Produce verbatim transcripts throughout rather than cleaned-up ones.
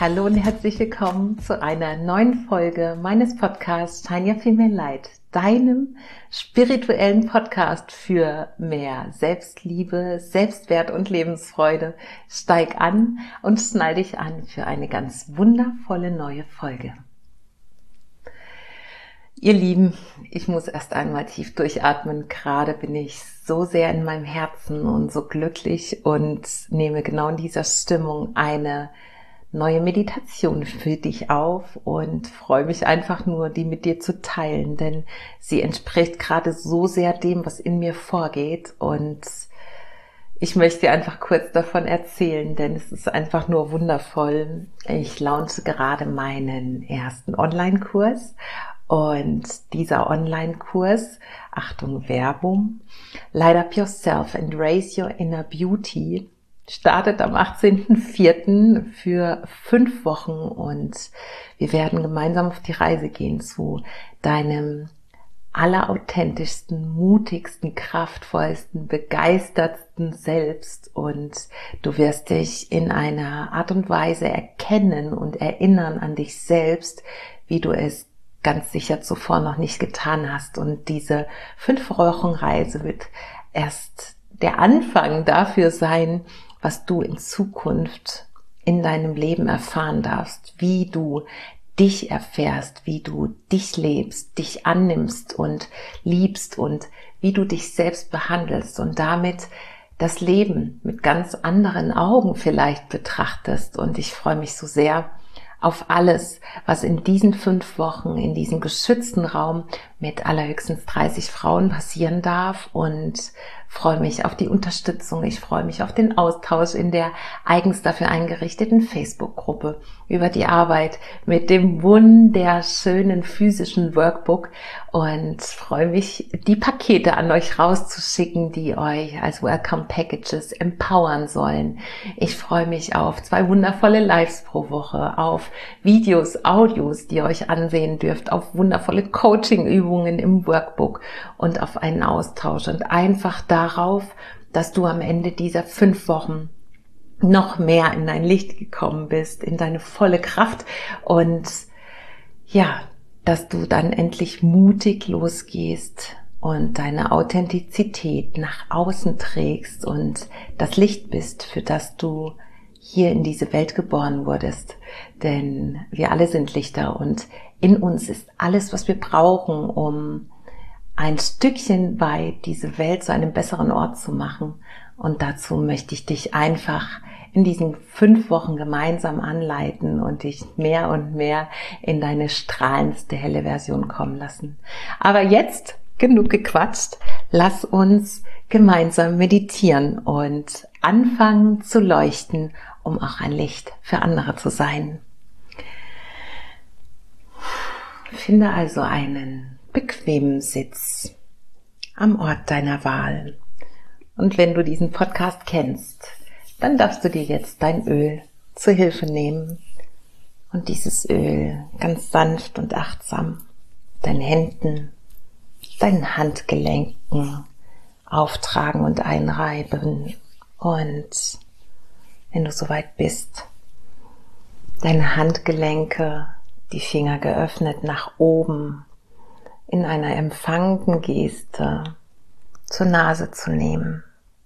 Hallo und herzlich willkommen zu einer neuen Folge meines Podcasts Shine Your Female Light, deinem spirituellen Podcast für mehr Selbstliebe, Selbstwert und Lebensfreude. Steig an und schnall dich an für eine ganz wundervolle neue Folge. Ihr Lieben, ich muss erst einmal tief durchatmen. Gerade bin ich so sehr in meinem Herzen und so glücklich und nehme genau in dieser Stimmung eine neue Meditation für dich auf und freue mich einfach nur, die mit dir zu teilen, denn sie entspricht gerade so sehr dem, was in mir vorgeht, und ich möchte dir einfach kurz davon erzählen, denn es ist einfach nur wundervoll. Ich launche gerade meinen ersten Online-Kurs, und dieser Online-Kurs, Achtung Werbung, Light Up Yourself and Raise Your Inner Beauty, startet am achtzehnten vierten für fünf Wochen, und wir werden gemeinsam auf die Reise gehen zu deinem allerauthentischsten, mutigsten, kraftvollsten, begeistertsten Selbst, und du wirst dich in einer Art und Weise erkennen und erinnern an dich selbst, wie du es ganz sicher zuvor noch nicht getan hast. Und diese fünf Wochen Reise wird erst der Anfang dafür sein, was du in Zukunft in deinem Leben erfahren darfst, wie du dich erfährst, wie du dich lebst, dich annimmst und liebst und wie du dich selbst behandelst und damit das Leben mit ganz anderen Augen vielleicht betrachtest. Und ich freue mich so sehr auf alles, was in diesen fünf Wochen in diesem geschützten Raum mit allerhöchstens dreißig Frauen passieren darf, und freue mich auf die Unterstützung. Ich freue mich auf den Austausch in der eigens dafür eingerichteten Facebook-Gruppe, über die Arbeit mit dem wunderschönen physischen Workbook, und freue mich, die Pakete an euch rauszuschicken, die euch als Welcome Packages empowern sollen. Ich freue mich auf zwei wundervolle Lives pro Woche, auf Videos, Audios, die ihr euch ansehen dürft, auf wundervolle Coaching-Übungen im Workbook und auf einen Austausch und einfach darauf, dass du am Ende dieser fünf Wochen noch mehr in dein Licht gekommen bist, in deine volle Kraft, und ja, dass du dann endlich mutig losgehst und deine Authentizität nach außen trägst und das Licht bist, für das du hier in diese Welt geboren wurdest. Denn wir alle sind Lichter, und in uns ist alles, was wir brauchen, um ein Stückchen weit diese Welt zu einem besseren Ort zu machen. Und dazu möchte ich dich einfach in diesen fünf Wochen gemeinsam anleiten und dich mehr und mehr in deine strahlendste helle Version kommen lassen. Aber jetzt genug gequatscht. Lass uns gemeinsam meditieren und anfangen zu leuchten, um auch ein Licht für andere zu sein. Finde also einen bequemen Sitz am Ort deiner Wahl. Und wenn du diesen Podcast kennst, dann darfst du dir jetzt dein Öl zur Hilfe nehmen und dieses Öl ganz sanft und achtsam deinen Händen, deinen Handgelenken auftragen und einreiben. Und wenn du soweit bist, deine Handgelenke, die Finger geöffnet nach oben, in einer empfangenden Geste zur Nase zu nehmen.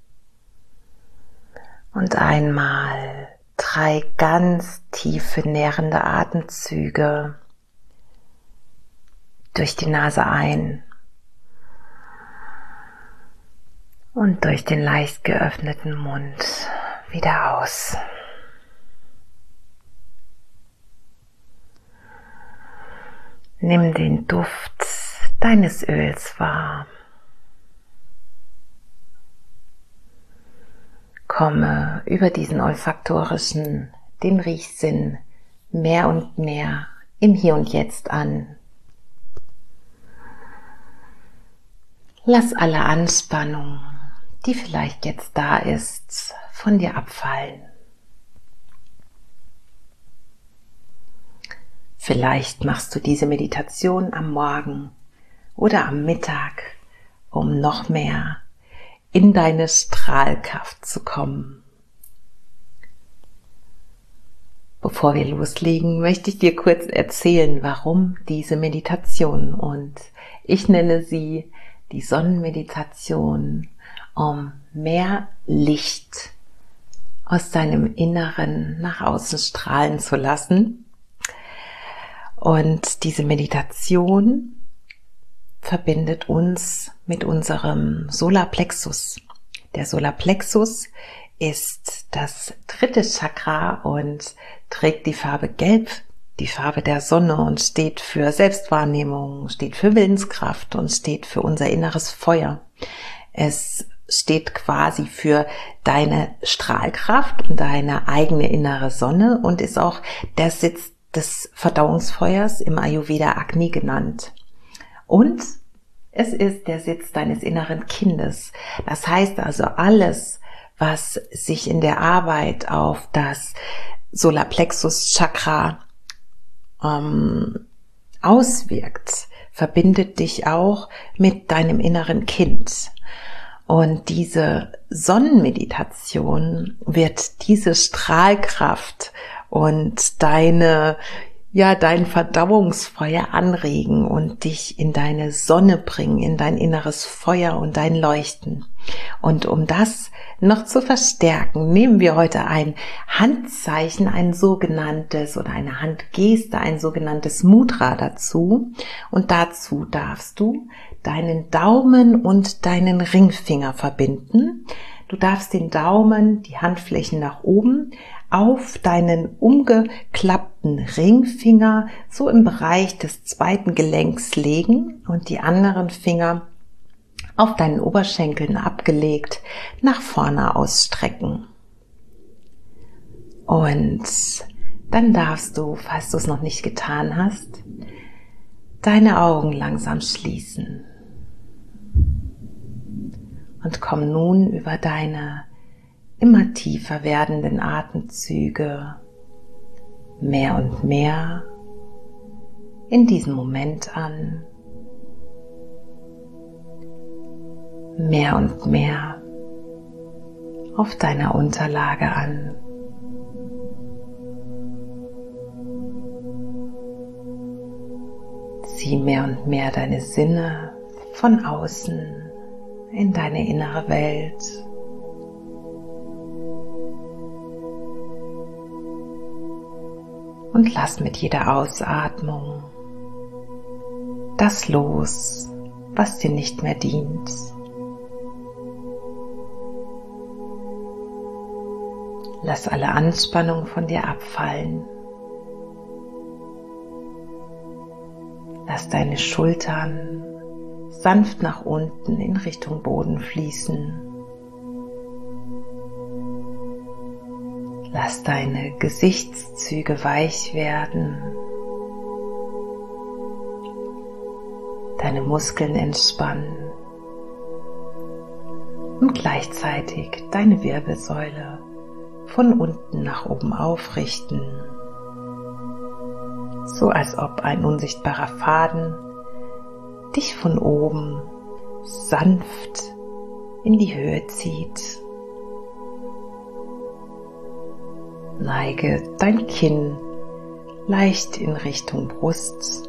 Und einmal drei ganz tiefe, nährende Atemzüge durch die Nase ein und durch den leicht geöffneten Mund wieder aus. Nimm den Duft deines Öls wahr. Komme über diesen olfaktorischen, den Riechsinn mehr und mehr im Hier und Jetzt an. Lass alle Anspannung, die vielleicht jetzt da ist, von dir abfallen. Vielleicht machst du diese Meditation am Morgen oder am Mittag, um noch mehr in deine Strahlkraft zu kommen. Bevor wir loslegen, möchte ich dir kurz erzählen, warum diese Meditation, und ich nenne sie die Sonnenmeditation, um mehr Licht aus deinem Inneren nach außen strahlen zu lassen. Und diese Meditation verbindet uns mit unserem Solarplexus. Der Solarplexus ist das dritte Chakra und trägt die Farbe Gelb, die Farbe der Sonne, und steht für Selbstwahrnehmung, steht für Willenskraft und steht für unser inneres Feuer. Es steht quasi für deine Strahlkraft und deine eigene innere Sonne und ist auch der Sitz des Verdauungsfeuers, im Ayurveda Agni genannt. Und es ist der Sitz deines inneren Kindes. Das heißt also, alles, was sich in der Arbeit auf das Solarplexus-Chakra ähm, auswirkt, verbindet dich auch mit deinem inneren Kind. Und diese Sonnenmeditation wird diese Strahlkraft und deine, ja, dein Verdauungsfeuer anregen und dich in deine Sonne bringen, in dein inneres Feuer und dein Leuchten. Und um das noch zu verstärken, nehmen wir heute ein Handzeichen, ein sogenanntes, oder eine Handgeste, ein sogenanntes Mudra dazu. Und dazu darfst du deinen Daumen und deinen Ringfinger verbinden. Du darfst den Daumen, die Handflächen nach oben, auf deinen umgeklappten Ringfinger so im Bereich des zweiten Gelenks legen und die anderen Finger auf deinen Oberschenkeln abgelegt nach vorne ausstrecken. Und dann darfst du, falls du es noch nicht getan hast, deine Augen langsam schließen. Und komm nun über deine immer tiefer werdenden Atemzüge mehr und mehr in diesen Moment an. Mehr und mehr auf deiner Unterlage an. Zieh mehr und mehr deine Sinne von außen in deine innere Welt. Und lass mit jeder Ausatmung das los, was dir nicht mehr dient. Lass alle Anspannung von dir abfallen. Lass deine Schultern sanft nach unten in Richtung Boden fließen. Lass deine Gesichtszüge weich werden. Deine Muskeln entspannen. Und gleichzeitig deine Wirbelsäule von unten nach oben aufrichten, so als ob ein unsichtbarer Faden dich von oben sanft in die Höhe zieht. Neige dein Kinn leicht in Richtung Brust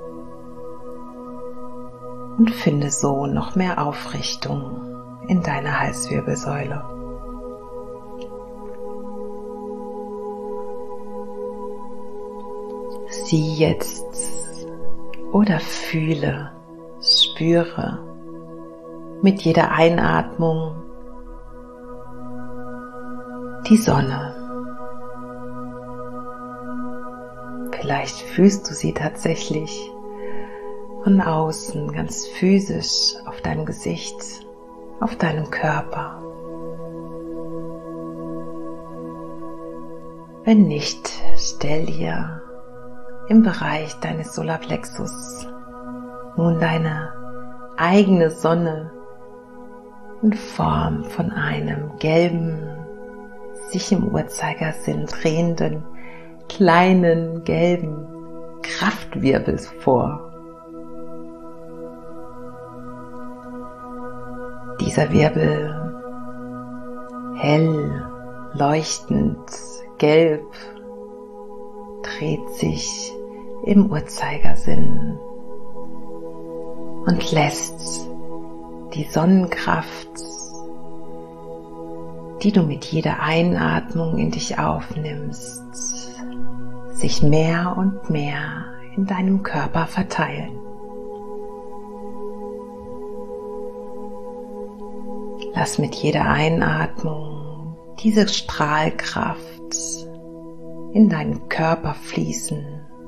und finde so noch mehr Aufrichtung in deiner Halswirbelsäule. Sieh jetzt oder fühle, spüre mit jeder Einatmung die Sonne. Vielleicht fühlst du sie tatsächlich von außen, ganz physisch auf deinem Gesicht, auf deinem Körper. Wenn nicht, stell dir im Bereich deines Solarplexus nun deine eigene Sonne in Form von einem gelben, sich im Uhrzeigersinn drehenden, kleinen, gelben Kraftwirbel vor. Dieser Wirbel, hell, leuchtend, gelb, dreht sich im Uhrzeigersinn und lässt die Sonnenkraft, die du mit jeder Einatmung in dich aufnimmst, sich mehr und mehr in deinem Körper verteilen. Lass mit jeder Einatmung diese Strahlkraft in deinen Körper fließen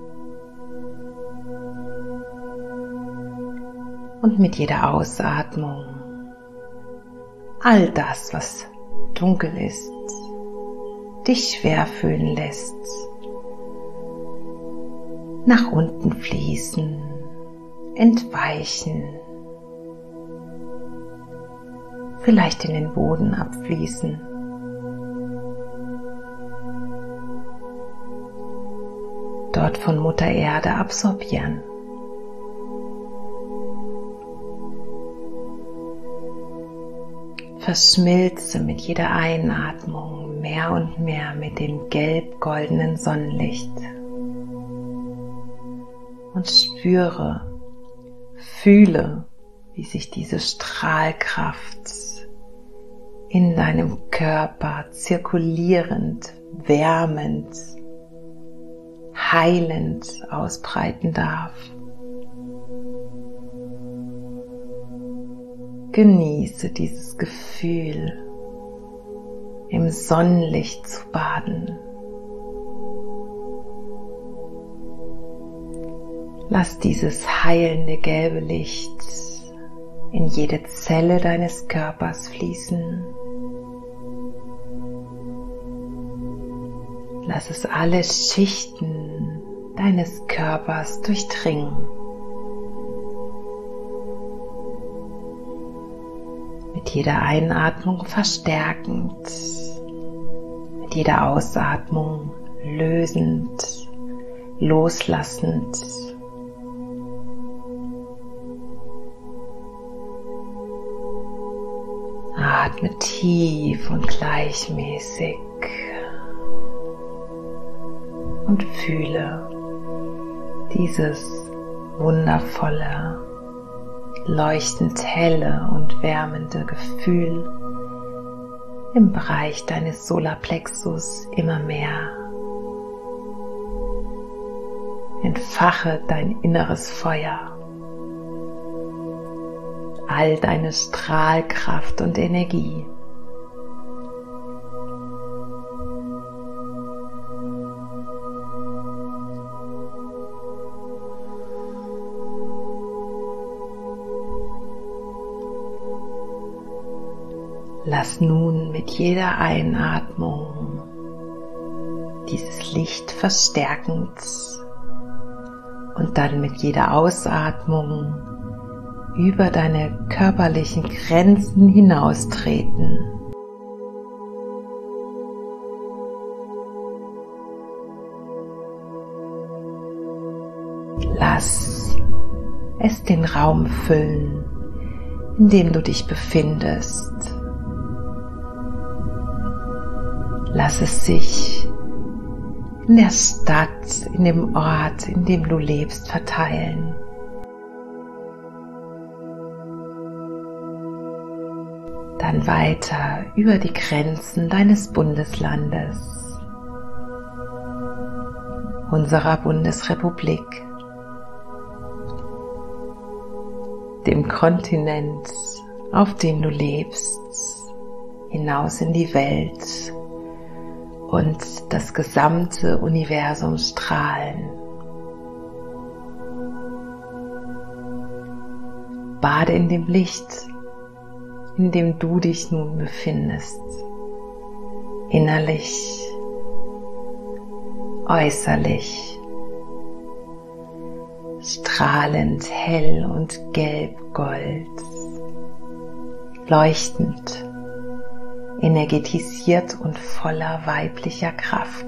und mit jeder Ausatmung all das, was dunkel ist, dich schwer fühlen lässt, nach unten fließen, entweichen, vielleicht in den Boden abfließen. Dort von Mutter Erde absorbieren. Verschmilze mit jeder Einatmung mehr und mehr mit dem gelb-goldenen Sonnenlicht und spüre, fühle, wie sich diese Strahlkraft in deinem Körper zirkulierend, wärmend, heilend ausbreiten darf. Genieße dieses Gefühl, im Sonnenlicht zu baden. Lass dieses heilende gelbe Licht in jede Zelle deines Körpers fließen. Lass es alle Schichten deines Körpers durchdringen. Mit jeder Einatmung verstärkend, mit jeder Ausatmung lösend, loslassend. Atme tief und gleichmäßig und fühle dieses wundervolle, leuchtend helle und wärmende Gefühl im Bereich deines Solarplexus immer mehr. Entfache dein inneres Feuer, all deine Strahlkraft und Energie. Lass nun mit jeder Einatmung dieses Licht verstärkend und dann mit jeder Ausatmung über deine körperlichen Grenzen hinaustreten. Lass es den Raum füllen, in dem du dich befindest. Lass es sich in der Stadt, in dem Ort, in dem du lebst, verteilen. Dann weiter über die Grenzen deines Bundeslandes, unserer Bundesrepublik, dem Kontinent, auf dem du lebst, hinaus in die Welt und das gesamte Universum strahlen. Bade in dem Licht, in dem du dich nun befindest, innerlich, äußerlich, strahlend hell und gelb-gold, leuchtend, energetisiert und voller weiblicher Kraft.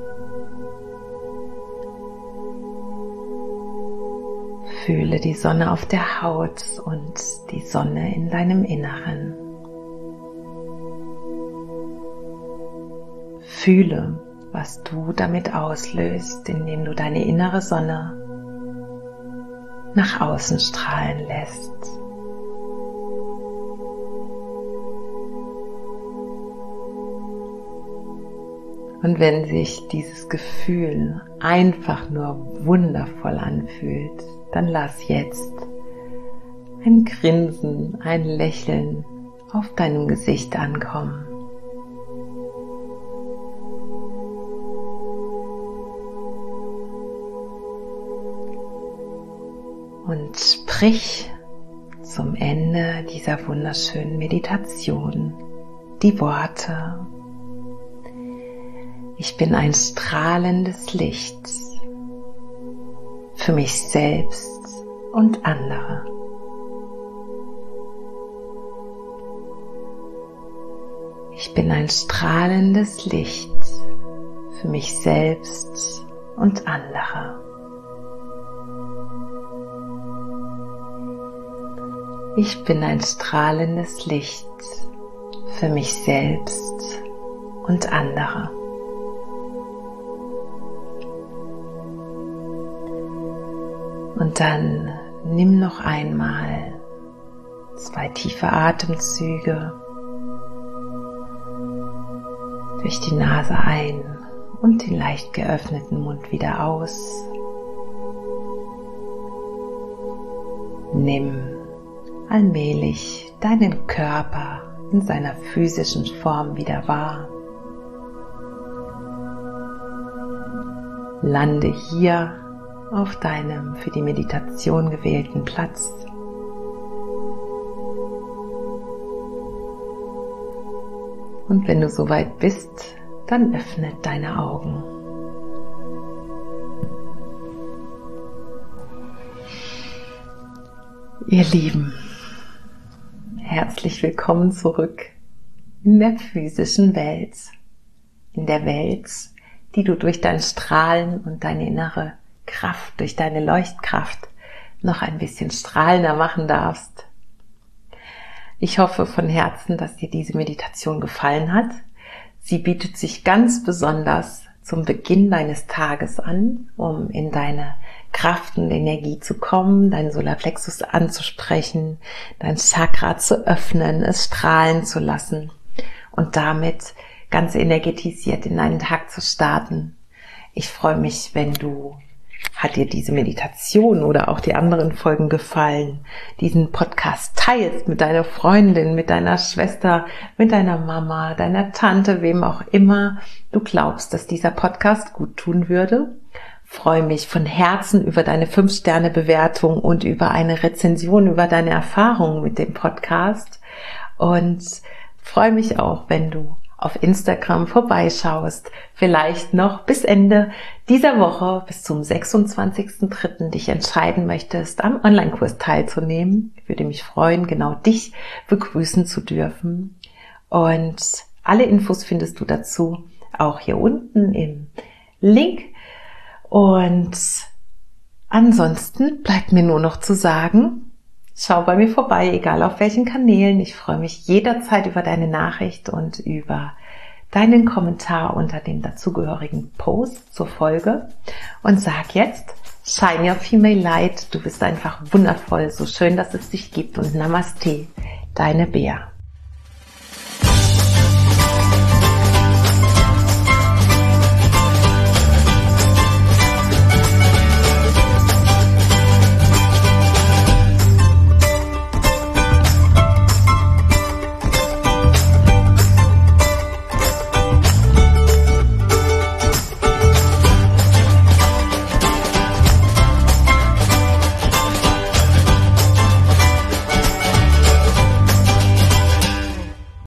Fühle die Sonne auf der Haut und die Sonne in deinem Inneren. Fühle, was du damit auslöst, indem du deine innere Sonne nach außen strahlen lässt. Und wenn sich dieses Gefühl einfach nur wundervoll anfühlt, dann lass jetzt ein Grinsen, ein Lächeln auf deinem Gesicht ankommen. Und sprich zum Ende dieser wunderschönen Meditation die Worte: Ich bin ein strahlendes Licht für mich selbst und andere. Ich bin ein strahlendes Licht für mich selbst und andere. Ich bin ein strahlendes Licht für mich selbst und andere. Und dann nimm noch einmal zwei tiefe Atemzüge durch die Nase ein und den leicht geöffneten Mund wieder aus. Nimm allmählich deinen Körper in seiner physischen Form wieder wahr. Lande hier auf deinem für die Meditation gewählten Platz. Und wenn du soweit bist, dann öffne deine Augen. Ihr Lieben, herzlich willkommen zurück in der physischen Welt. In der Welt, die du durch dein Strahlen und deine innere Kraft, durch deine Leuchtkraft noch ein bisschen strahlender machen darfst. Ich hoffe von Herzen, dass dir diese Meditation gefallen hat. Sie bietet sich ganz besonders zum Beginn deines Tages an, um in deine Kraft und Energie zu kommen, deinen Solarplexus anzusprechen, dein Chakra zu öffnen, es strahlen zu lassen und damit ganz energetisiert in deinen Tag zu starten. Ich freue mich, wenn du, hat dir diese Meditation oder auch die anderen Folgen gefallen, diesen Podcast teilst mit deiner Freundin, mit deiner Schwester, mit deiner Mama, deiner Tante, wem auch immer du glaubst, dass dieser Podcast gut tun würde. Freue mich von Herzen über deine fünf Sterne Bewertung und über eine Rezension über deine Erfahrungen mit dem Podcast und freue mich auch, wenn du auf Instagram vorbeischaust, vielleicht noch bis Ende dieser Woche, bis zum sechsundzwanzigsten dritten dich entscheiden möchtest, am Online-Kurs teilzunehmen. Ich würde mich freuen, genau dich begrüßen zu dürfen. Und alle Infos findest du dazu auch hier unten im Link. Und ansonsten bleibt mir nur noch zu sagen, schau bei mir vorbei, egal auf welchen Kanälen. Ich freue mich jederzeit über deine Nachricht und über deinen Kommentar unter dem dazugehörigen Post zur Folge. Und sag jetzt, shine your female light. Du bist einfach wundervoll. So schön, dass es dich gibt. Und Namaste, deine Bea.